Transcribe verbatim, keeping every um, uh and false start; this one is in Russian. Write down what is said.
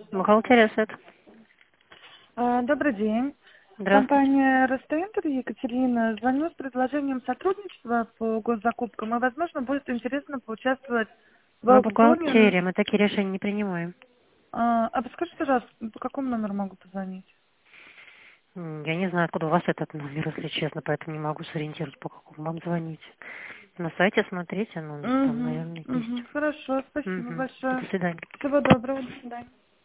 Бухгалтерия СЭТ. А, Добрый день. Здравствуйте. Компания Ростеинтер, Екатерина. Звоню с предложением сотрудничества по госзакупкам. И, возможно, будет интересно поучаствовать в Мы аукционе. бухгалтерия, мы такие решения не принимаем. А, а подскажите, пожалуйста, по какому номеру могу позвонить? М, Я не знаю, откуда у вас этот номер, если честно, поэтому не могу сориентировать, по какому вам звонить. На сайте смотрите, ну, там, Угу, наверное, есть. угу. Хорошо, спасибо Угу. большое. До свидания. Всего доброго, до свидания.